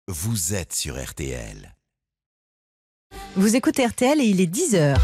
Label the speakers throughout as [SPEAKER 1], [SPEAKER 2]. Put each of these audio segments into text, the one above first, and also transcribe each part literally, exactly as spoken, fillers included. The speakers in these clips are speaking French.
[SPEAKER 1] Vous êtes sur R T L.
[SPEAKER 2] Vous écoutez R T L et il est dix heures.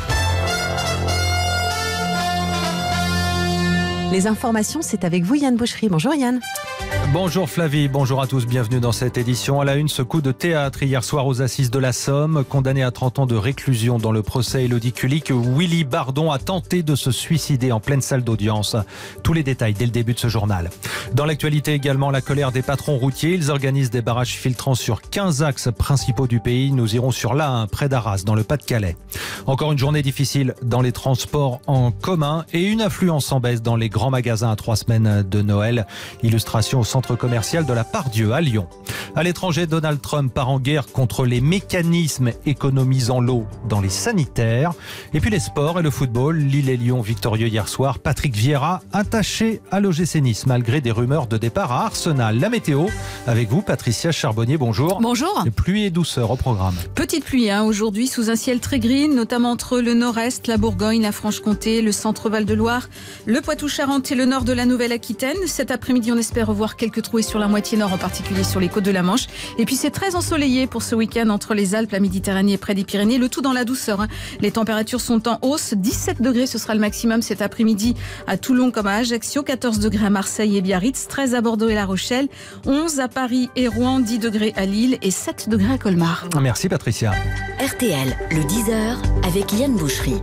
[SPEAKER 2] Les informations, c'est avec vous Yann Boucherie. Bonjour Yann.
[SPEAKER 3] Bonjour Flavie, bonjour à tous, bienvenue dans cette édition. À la une, ce coup de théâtre hier soir aux assises de la Somme. Condamné à trente ans de réclusion dans le procès Élodie Kulik, Willy Bardon a tenté de se suicider en pleine salle d'audience. Tous les détails dès le début de ce journal. Dans l'actualité également, la colère des patrons routiers. Ils organisent des barrages filtrants sur quinze axes principaux du pays. Nous irons sur l'A un, près d'Arras, dans le Pas-de-Calais. Encore une journée difficile dans les transports en commun et une affluence en baisse dans les grands magasins à trois semaines de Noël. Illustration au centre commercial de la Part-Dieu à Lyon. À l'étranger, Donald Trump part en guerre contre les mécanismes économisant l'eau dans les sanitaires. Et puis les sports et le football. Lille et Lyon victorieux hier soir. Patrick Vieira attaché à l'O G C Nice malgré des rumeurs de départ à Arsenal. La météo avec vous, Patricia Charbonnier. Bonjour.
[SPEAKER 4] Bonjour.
[SPEAKER 3] Pluie et douceur au programme.
[SPEAKER 4] Petite pluie hein, aujourd'hui sous un ciel très gris, notamment entre le nord-est, la Bourgogne, la Franche-Comté, le centre Val-de-Loire, le Poitou-Charentes et le nord de la Nouvelle-Aquitaine. Cet après-midi, on espère revoir quelques trouées sur la moitié nord, en particulier sur les côtes de la Manche. Et puis c'est très ensoleillé pour ce week-end entre les Alpes, la Méditerranée et près des Pyrénées. Le tout dans la douceur. Hein. Les températures sont en hausse. dix-sept degrés, ce sera le maximum cet après-midi à Toulon comme à Ajaccio. quatorze degrés à Marseille et Biarritz. treize à Bordeaux et La Rochelle. onze à Paris et Rouen. dix degrés à Lille et sept degrés à Colmar.
[SPEAKER 3] Merci Patricia.
[SPEAKER 5] R T L, le dix heures avec Yann Boucherie.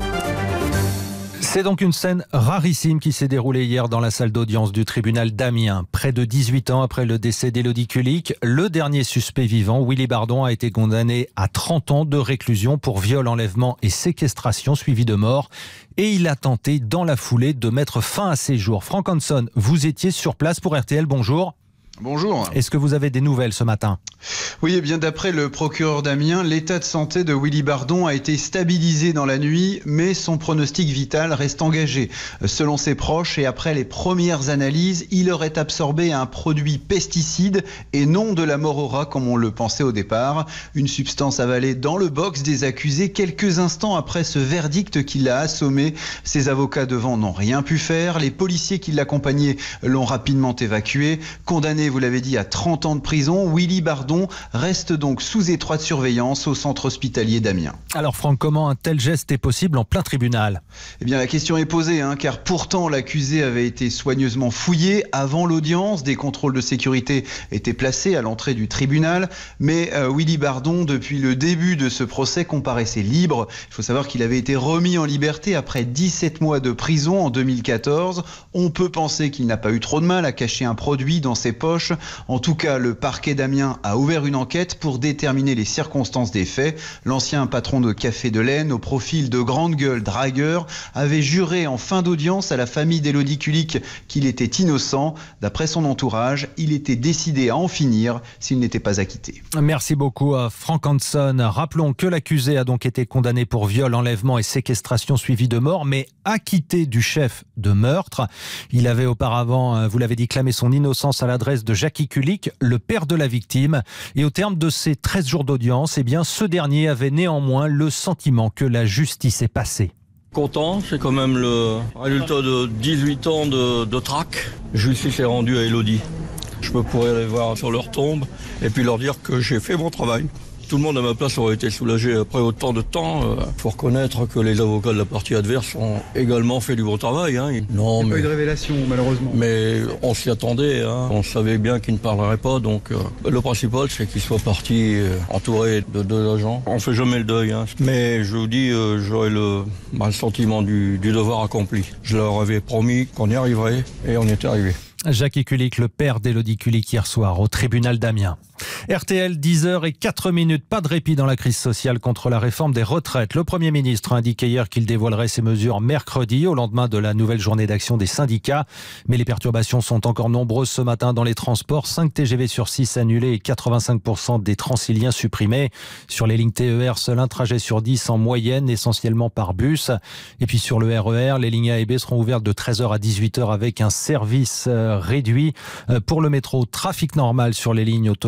[SPEAKER 3] C'est donc une scène rarissime qui s'est déroulée hier dans la salle d'audience du tribunal d'Amiens. Près de dix-huit ans après le décès d'Élodie Kulik, le dernier suspect vivant, Willy Bardon, a été condamné à trente ans de réclusion pour viol, enlèvement et séquestration suivi de mort. Et il a tenté dans la foulée de mettre fin à ses jours. Franck Hanson, vous étiez sur place pour R T L, bonjour.
[SPEAKER 6] Bonjour.
[SPEAKER 3] Est-ce que vous avez des nouvelles ce matin ?
[SPEAKER 6] Oui, et bien d'après le procureur d'Amiens, l'état de santé de Willy Bardon a été stabilisé dans la nuit, mais son pronostic vital reste engagé. Selon ses proches et après les premières analyses, il aurait absorbé un produit pesticide et non de la mort au rat comme on le pensait au départ. Une substance avalée dans le box des accusés quelques instants après ce verdict qui l'a assommé. Ses avocats devant n'ont rien pu faire. Les policiers qui l'accompagnaient l'ont rapidement évacué. Condamné, vous l'avez dit, à trente ans de prison, Willy Bardon reste donc sous étroite surveillance au centre hospitalier d'Amiens.
[SPEAKER 3] Alors Franck, comment un tel geste est possible en plein tribunal ?
[SPEAKER 6] Eh bien la question est posée, hein, car pourtant l'accusé avait été soigneusement fouillé avant l'audience. Des contrôles de sécurité étaient placés à l'entrée du tribunal. Mais euh, Willy Bardon, depuis le début de ce procès, comparaissait libre. Il faut savoir qu'il avait été remis en liberté après dix-sept mois de prison en deux mille quatorze. On peut penser qu'il n'a pas eu trop de mal à cacher un produit dans ses poches. En tout cas, le parquet d'Amiens a ouvert une enquête pour déterminer les circonstances des faits. L'ancien patron de Café de l'Aisne, au profil de grande gueule dragueur, avait juré en fin d'audience à la famille d'Élodie Kulik qu'il était innocent. D'après son entourage, il était décidé à en finir s'il n'était pas acquitté.
[SPEAKER 3] Merci beaucoup à Franck Hanson. Rappelons que l'accusé a donc été condamné pour viol, enlèvement et séquestration suivi de mort, mais acquitté du chef de meurtre. Il avait auparavant, vous l'avez dit, clamé son innocence à l'adresse de Jackie Kulik, le père de la victime. Et au terme de ces treize jours d'audience, eh bien, ce dernier avait néanmoins le sentiment que la justice est passée.
[SPEAKER 7] Content, c'est quand même le résultat de dix-huit ans de, de traque. Justice est rendue à Élodie. Je me pourrais aller voir sur leur tombe et puis leur dire que j'ai fait mon travail. Tout le monde à ma place aurait été soulagé après autant de temps. Il euh, faut reconnaître que les avocats de la partie adverse ont également fait du bon travail. Hein.
[SPEAKER 6] Non, il n'y a mais... pas eu de révélation, malheureusement.
[SPEAKER 7] Mais on s'y attendait. Hein. On savait bien qu'il ne parlerait pas. Donc, euh, le principal, c'est qu'il soit parti euh, entouré de deux agents. On ne fait jamais le deuil. Hein. Mais je vous dis, euh, j'aurais le, bah, le sentiment du, du devoir accompli. Je leur avais promis qu'on y arriverait et on y est arrivé.
[SPEAKER 3] Jackie Kulik, le père d'Élodie Kulik, hier soir au tribunal d'Amiens. R T L, dix heures et quatre minutes. Pas de répit dans la crise sociale contre la réforme des retraites. Le Premier ministre a indiqué hier qu'il dévoilerait ses mesures mercredi, au lendemain de la nouvelle journée d'action des syndicats. Mais les perturbations sont encore nombreuses ce matin dans les transports. cinq T G V sur six annulés et quatre-vingt-cinq pour cent des Transiliens supprimés. Sur les lignes T E R, seul un trajet sur dix en moyenne, essentiellement par bus. Et puis sur le R E R, les lignes A et B seront ouvertes de treize heures à dix-huit heures avec un service réduit. Pour le métro, trafic normal sur les lignes automatiques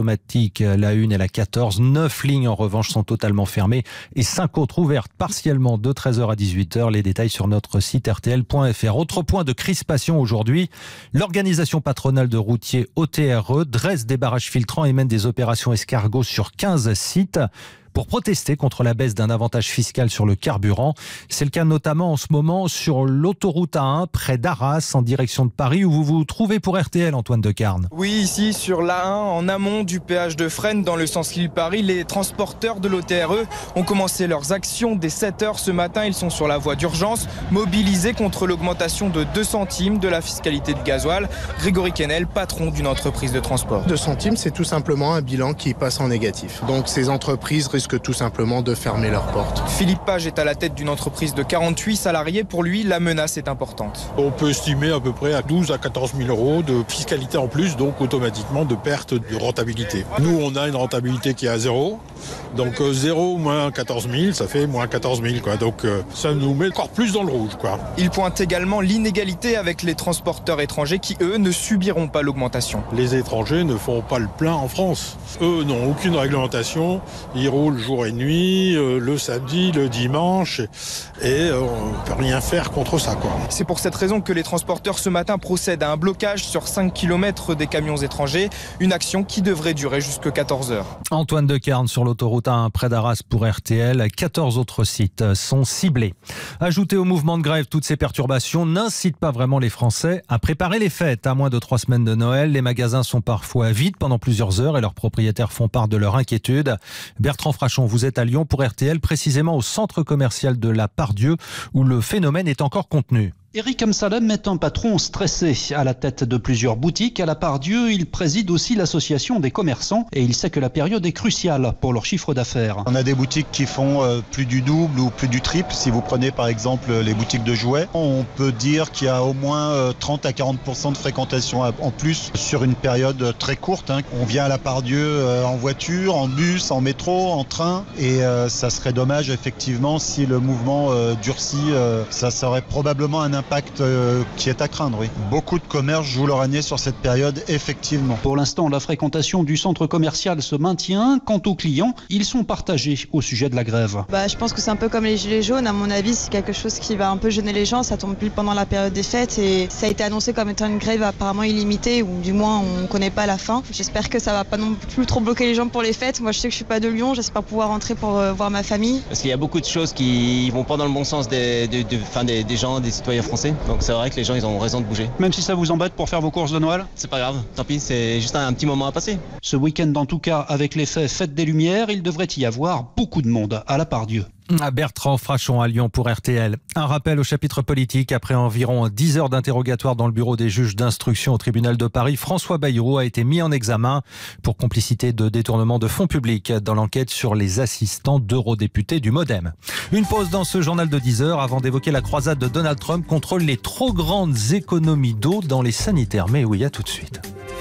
[SPEAKER 3] trafic. La une et la quatorze, neuf lignes en revanche sont totalement fermées et cinq autres ouvertes partiellement de treize heures à dix-huit heures. Les détails sur notre site R T L point F R. Autre point de crispation aujourd'hui, l'organisation patronale de routiers O T R E dresse des barrages filtrants et mène des opérations escargots sur quinze sites pour protester contre la baisse d'un avantage fiscal sur le carburant. C'est le cas notamment en ce moment sur l'autoroute A un près d'Arras en direction de Paris où vous vous trouvez pour R T L, Antoine Decarne.
[SPEAKER 8] Oui, ici sur l'A un en amont du péage de Fresnes dans le sens Lille-Paris, les transporteurs de l'O T R E ont commencé leurs actions dès sept heures ce matin. Ils sont sur la voie d'urgence, mobilisés contre l'augmentation de deux centimes de la fiscalité du gasoil. Grégory Kennel, patron d'une entreprise de transport.
[SPEAKER 9] deux centimes, c'est tout simplement un bilan qui passe en négatif. Donc ces entreprises risquent tout simplement de fermer leurs portes.
[SPEAKER 8] Philippe Page est à la tête d'une entreprise de quarante-huit salariés. Pour lui, la menace est importante.
[SPEAKER 10] On peut estimer à peu près à douze à quatorze mille euros de fiscalité en plus, donc automatiquement de perte de rentabilité. Nous, on a une rentabilité qui est à zéro. Donc zéro moins quatorze mille, ça fait moins quatorze mille. Quoi. Donc euh, ça nous met encore plus dans le rouge. Quoi.
[SPEAKER 8] Il pointe également l'inégalité avec les transporteurs étrangers qui, eux, ne subiront pas l'augmentation.
[SPEAKER 10] Les étrangers ne font pas le plein en France. Eux n'ont aucune réglementation. Ils roulent jour et nuit, euh, le samedi, le dimanche, et euh, on ne peut rien faire contre ça. Quoi.
[SPEAKER 8] C'est pour cette raison que les transporteurs ce matin procèdent à un blocage sur cinq kilomètres des camions étrangers, une action qui devrait durer jusqu'à quatorze heures.
[SPEAKER 3] Antoine Decarne sur l'autoroute A un près d'Arras pour R T L. quatorze autres sites sont ciblés. Ajouter au mouvement de grève toutes ces perturbations n'incite pas vraiment les Français à préparer les fêtes. À moins de trois semaines de Noël, les magasins sont parfois vides pendant plusieurs heures et leurs propriétaires font part de leur inquiétude. Bertrand Frachon, vous êtes à Lyon pour R T L, précisément au centre commercial de la Part-Dieu où le phénomène est encore contenu.
[SPEAKER 11] Eric Amsalem est un patron stressé. À la tête de plusieurs boutiques à la Part-Dieu, il préside aussi l'association des commerçants et il sait que la période est cruciale pour leur chiffre d'affaires.
[SPEAKER 12] On a des boutiques qui font euh, plus du double ou plus du triple. Si vous prenez par exemple les boutiques de jouets, on peut dire qu'il y a au moins euh, trente à quarante pour cent de fréquentation en plus sur une période très courte. Hein. On vient à la Part-Dieu euh, en voiture, en bus, en métro, en train et euh, ça serait dommage effectivement si le mouvement euh, durcit. Euh, ça serait probablement un impact impact euh, qui est à craindre, oui. Beaucoup de commerces jouent leur année sur cette période, effectivement.
[SPEAKER 11] Pour l'instant, la fréquentation du centre commercial se maintient. Quant aux clients, ils sont partagés au sujet de la grève.
[SPEAKER 13] Bah, je pense que c'est un peu comme les gilets jaunes. À mon avis, c'est quelque chose qui va un peu gêner les gens. Ça tombe plus pendant la période des fêtes et ça a été annoncé comme étant une grève apparemment illimitée ou du moins on ne connaît pas la fin. J'espère que ça va pas non plus trop bloquer les gens pour les fêtes. Moi, je sais que je suis pas de Lyon. J'espère pouvoir rentrer pour euh, voir ma famille.
[SPEAKER 14] Parce qu'il y a beaucoup de choses qui vont pas dans le bon sens des, des, des, enfin des, des gens, des citoyens français. Donc c'est vrai que les gens, ils ont raison de bouger.
[SPEAKER 11] Même si ça vous embête pour faire vos courses de Noël ?
[SPEAKER 14] C'est pas grave. Tant pis, c'est juste un, un petit moment à passer.
[SPEAKER 11] Ce week-end, en tout cas, avec l'effet Fête des Lumières, il devrait y avoir beaucoup de monde à la Part-Dieu.
[SPEAKER 3] À Bertrand Frachon à Lyon pour R T L. Un rappel au chapitre politique. Après environ dix heures d'interrogatoire dans le bureau des juges d'instruction au tribunal de Paris, François Bayrou a été mis en examen pour complicité de détournement de fonds publics dans l'enquête sur les assistants d'eurodéputés du Modem. Une pause dans ce journal de dix heures avant d'évoquer la croisade de Donald Trump contre les trop grandes économies d'eau dans les sanitaires. Mais oui, à tout de suite.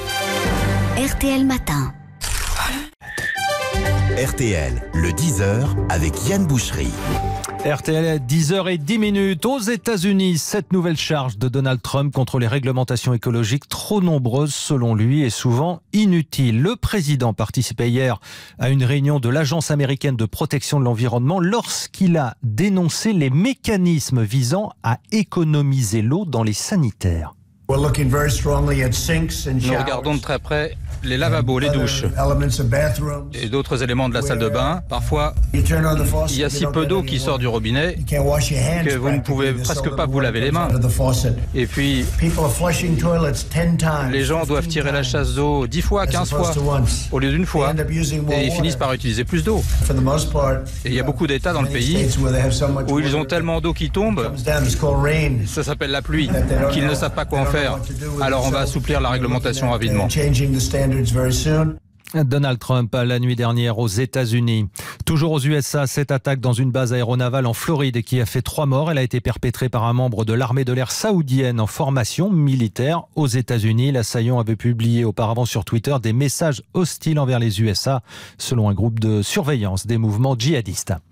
[SPEAKER 5] R T L Matin.
[SPEAKER 1] R T L, le dix heures avec Yann Boucherie.
[SPEAKER 3] R T L, dix heures dix minutes. Aux États-Unis, cette nouvelle charge de Donald Trump contre les réglementations écologiques trop nombreuses selon lui et souvent inutiles. Le président participait hier à une réunion de l'Agence américaine de protection de l'environnement lorsqu'il a dénoncé les mécanismes visant à économiser l'eau dans les sanitaires.
[SPEAKER 15] Nous regardons de très près les lavabos, les douches et d'autres éléments de la salle de bain. Parfois, il y a si peu d'eau qui sort du robinet que vous ne pouvez presque pas vous laver les mains. Et puis, les gens doivent tirer la chasse d'eau dix fois, quinze fois, au lieu d'une fois. Et ils finissent par utiliser plus d'eau. Et il y a beaucoup d'États dans le pays où ils ont tellement d'eau qui tombe, ça s'appelle la pluie, qu'ils ne savent pas quoi en faire. Alors on va assouplir la réglementation rapidement.
[SPEAKER 3] Donald Trump, la nuit dernière aux États-Unis. Toujours aux U S A, cette attaque dans une base aéronavale en Floride qui a fait trois morts. Elle a été perpétrée par un membre de l'armée de l'air saoudienne en formation militaire aux États-Unis. L'assaillant avait publié auparavant sur Twitter des messages hostiles envers les U S A, selon un groupe de surveillance des mouvements djihadistes.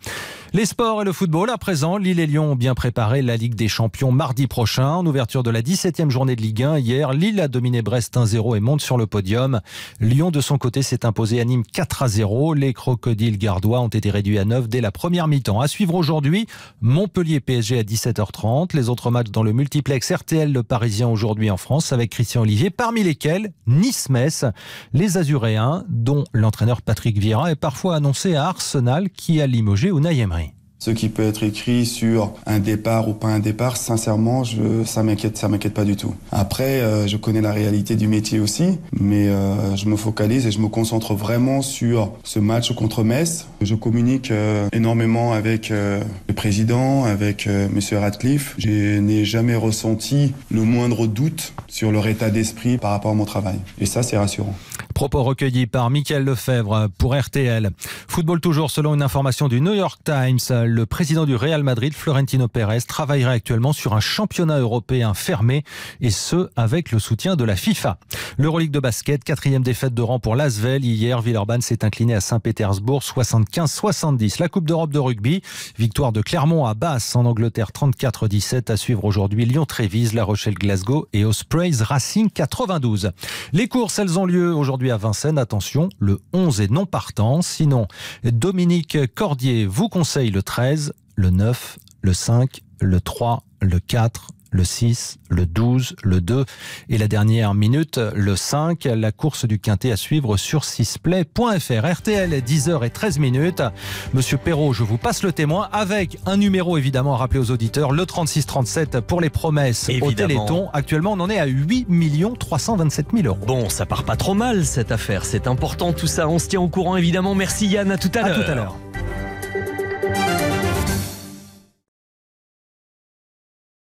[SPEAKER 3] Les sports et le football à présent. Lille et Lyon ont bien préparé la Ligue des Champions mardi prochain. En ouverture de la dix-septième journée de Ligue un, hier, Lille a dominé Brest un zéro et monte sur le podium. Lyon, de son côté, s'est imposé à Nîmes quatre à zéro. Les crocodiles gardois ont été réduits à neuf dès la première mi-temps. À suivre aujourd'hui, Montpellier-P S G à dix-sept heures trente. Les autres matchs dans le multiplex R T L Le Parisien aujourd'hui en France avec Christian Olivier, parmi lesquels Nice-Metz. Les Azuréens, dont l'entraîneur Patrick Vieira est parfois annoncé à Arsenal qui a limogé Unai Emery.
[SPEAKER 16] Ce qui peut être écrit sur un départ ou pas un départ, sincèrement, je, ça m'inquiète, ça m'inquiète pas du tout. Après, euh, je connais la réalité du métier aussi, mais euh, je me focalise et je me concentre vraiment sur ce match contre Metz. Je communique euh, énormément avec euh, le président, avec euh, Monsieur Radcliffe. Je n'ai jamais ressenti le moindre doute sur leur état d'esprit par rapport à mon travail. Et ça, c'est rassurant.
[SPEAKER 3] Propos recueillis par Mickaël Lefebvre pour R T L. Football toujours, selon une information du New York Times, le président du Real Madrid, Florentino Pérez, travaillerait actuellement sur un championnat européen fermé, et ce, avec le soutien de la FIFA. L'Euroleague de basket, quatrième défaite de rang pour l'Asvel. Hier, Villeurbanne s'est incliné à Saint-Pétersbourg, soixante-quinze à soixante-dix. La Coupe d'Europe de rugby, victoire de Clermont à Basse en Angleterre, trente-quatre à dix-sept. À suivre aujourd'hui Lyon-Trévise, La Rochelle-Glasgow et Ospreys Racing quatre-vingt-douze. Les courses, elles ont lieu aujourd'hui à Vincennes. Attention, le onze est non partant. Sinon, Dominique Cordier vous conseille le treize, le neuf, le cinq, le trois, le quatre, le six, le douze, le deux et la dernière minute, le cinq. La course du Quintet à suivre sur sixplay point f r. R T L, dix heures treize minutes. Monsieur Perrault, je vous passe le témoin avec un numéro évidemment à rappeler aux auditeurs, le trente-six trente-sept pour les promesses évidemment. Au Téléthon. Actuellement, on en est à huit millions trois cent vingt-sept mille euros.
[SPEAKER 17] Bon, ça part pas trop mal cette affaire, c'est important tout ça. On se tient au courant évidemment. Merci Yann, à tout à l'heure.
[SPEAKER 3] À tout à l'heure.